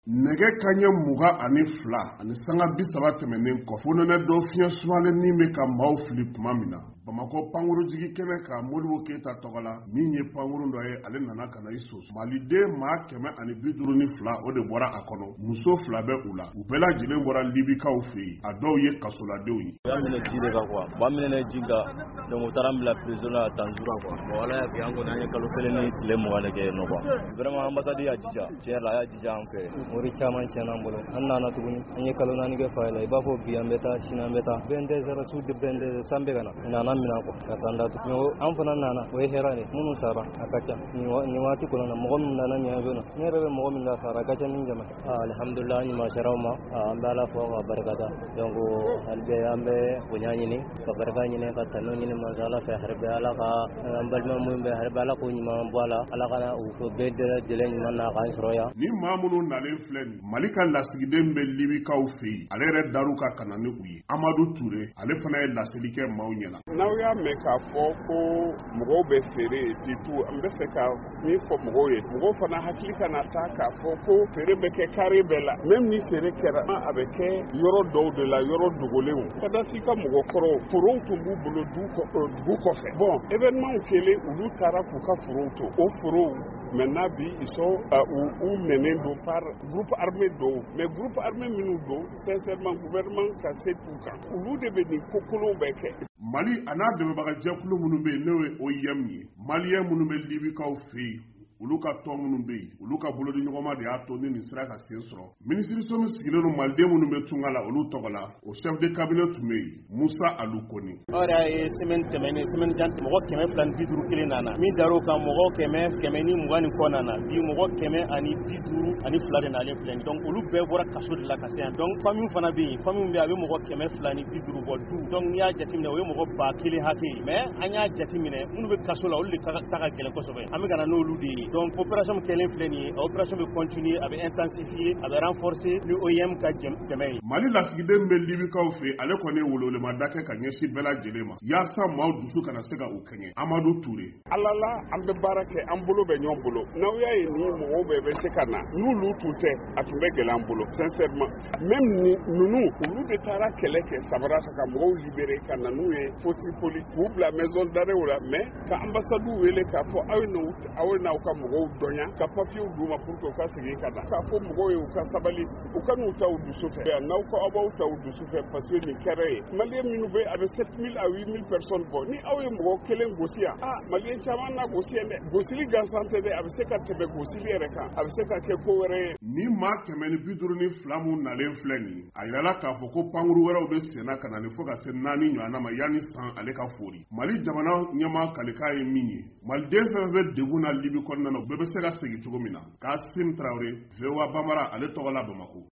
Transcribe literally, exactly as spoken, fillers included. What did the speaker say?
Nɛgɛ kanɲɛ mugan ani fila ani sanga bi saba tɛmɛnen kɔ fonɛnɛ dɔ fiɲɛ sumalen bɛ ka maaw fili tuma min na Bamakɔ pankurujigi kɛnɛ ka Modibo Keyita tɔgɔ la min ye pankurun dɔ ye ale nana ka na i soso Maliden maa kɛmɛ ani bi duuru ni fila o de bɔra a kɔnɔ muso fila bɛ u la u bɛɛ lajɛlen bɔra Libikaw fɛ yen a dɔw ye kasoladenw ye u y'a minɛ ji de kan quoi ba minɛ ji kan donc u taara n bila prison la tan jours quoi bon ala y'a kɛ an kɔni an ye kalo kelen ni tile mugan de kɛ yen nɔ quoi vraiment ambassade y'a jija tiɲɛ la a y'a jija an fɛ mori caman tiɲɛna an bolo an nana tuguni an ye kalo naani kɛ fa la i b'a fɔ bi an bɛ taa sini an bɛ taa vingt-deux heures su de vingt-deux san bɛ ka na nana minɛ quoi ka taa an da an fana nana o ye hɛrɛ de minnu sara a ka ca nin waati kɔnɔna mɔgɔ min nana nin avion na ne yɛrɛ bɛ mɔgɔ min la sara a ka ca ni jama alhamdulillah an ɲuman saraw ma an bɛ ala fɔ ka barikada donc hali bɛ an bɛ bonya ɲini ka barika ɲini ka tanu ɲini mansa ala fɛ hɛrɛ bɛ ala ka an balima minnu bɛ hɛrɛ bɛ ala k'o ɲuman bɔ a la ala ka u bɛɛ lajɛlen ɲuman na k'an sɔrɔ yan ni maa minnu nalen filɛ nin Mali ka lasigiden bɛ Libikaw fɛ yen ale yɛrɛ dar'u ka kana ni u ye Amadu Ture ale fana ye laseli kɛ maaw ɲɛna n'aw y'a mɛn k'a fɔ ko mɔgɔw bɛ feere ditu an bɛ fɛ ka min fɔ mɔgɔw ye mɔgɔw fana hakili kana taa k'a fɔ ko feere bɛ kɛ kare bɛɛ la même ni feere kɛra a bɛ kɛ yɔrɔ dɔw de la yɔrɔ dogolenw kadasi ka mɔgɔ kɔrɔ forow tun b'u bolo dugu kɔfɛ bon événement kelen olu taara k'u ka forow to o forow maintenant bi ils sont u menés do par groupe armé do mais groupe armé minnu do sincèrement gouvernement ka se t'u kan olu de bɛ nin ko kolonw bɛɛ kɛ Mali a n'a dɛmɛbaga jɛkulu minnu bɛ yen n'o ye O I M ye maliyɛn minnu bɛ Libikaw fɛ yen olu ka tɔn minnu bɛ yen olu ka bolodi ɲɔgɔnma de y'a to ni nin sira ka sen sɔrɔ minisiriso min sigilen don maliden minnu bɛ tunga la olu tɔgɔ la o chef de cabinet tun bɛ yen Musa Alukoni o yɛrɛ ye semaine tɛmɛnen semaine jan mɔgɔ kɛmɛ fila ni bi duuru kelen nana min dar'o kan mɔgɔ kɛmɛ kɛmɛ ni mugan ni kɔ nana bi mɔgɔ kɛmɛ ani bi duuru ani fila de nalen filɛ donc olu bɛɛ bɔra kaso de la ka se yan donc famille fana bɛ yen famille bɛ yen a bɛ mɔgɔ kɛmɛ fila ni bi duuru bɔ du donc n'i y'a jateminɛ o ye mɔgɔ ba kelen hakɛ ye mais an y'a jateminɛ minnu bɛ kaso la olu de ta ka gɛlɛn kosɛbɛ an bɛ ka na n'olu de ye donc opération kelen filɛ nin ye opération bɛ continuer a bɛ intensifier a bɛ renforcer ni O I M ka dɛmɛ ye Mali lasigiden bɛ Libikaw fɛ ale kɔni ye welewelema kɛ ka ɲɛsin bɛɛ lajɛlen ma yaasa maaw dusu kana se ka u kɛɲɛ Amadu Ture ala la an bɛ baara kɛ an bolo bɛ ɲɔgɔn bolo n'aw y'a ye ni mɔgɔw bɛɛ bɛ se ka na n'olu tun tɛ a tun bɛ gɛlɛya an bolo sincèrement même ni ninnu olu de taara kɛlɛ kɛ sabara ta ka mɔgɔw libérer ka na n'u ye Fotipoli k'u bila maison d'arrêt la mais ka ambassade wele k'a fɔ aw ye aw ye n'aw ka mɔgɔw dɔnya ka papiyew d'u ma pour que u ka segin ka na k'a fɔ mɔgɔw ye u ka sabali u ka n'u ta u dusu fɛ n'aw ko aw b'aw ta u dusu fɛ parce que nin kɛra ye maliyɛn minnu bɛ a bɛ sept mille à huit mille personnes bɔ ni aw ye mɔgɔ kelen gosi yan ah maliyɛn caman na gosi yan dɛ gosili gansan tɛ dɛ a bɛ se ka tɛmɛ gosili yɛrɛ kan a bɛ se ka kɛ ko wɛrɛ ye ni maa kɛmɛ ni bi duuru ni fila mun nalen filɛ nin a yirala k'a fɔ ko pankuru wɛrɛw bɛ senna ka na ni fo ka se naani ɲɔgɔnna ma yanni san ale ka fori Mali jamana ɲɛmaa kalikan ye min ye maliden fɛn fɛn bɛ degun na Libi kɔnɔna na u bɛɛ bɛ se ka segin cogo min na Kasim Traoré V O A Bambara ale tɔgɔ la Bamakɔ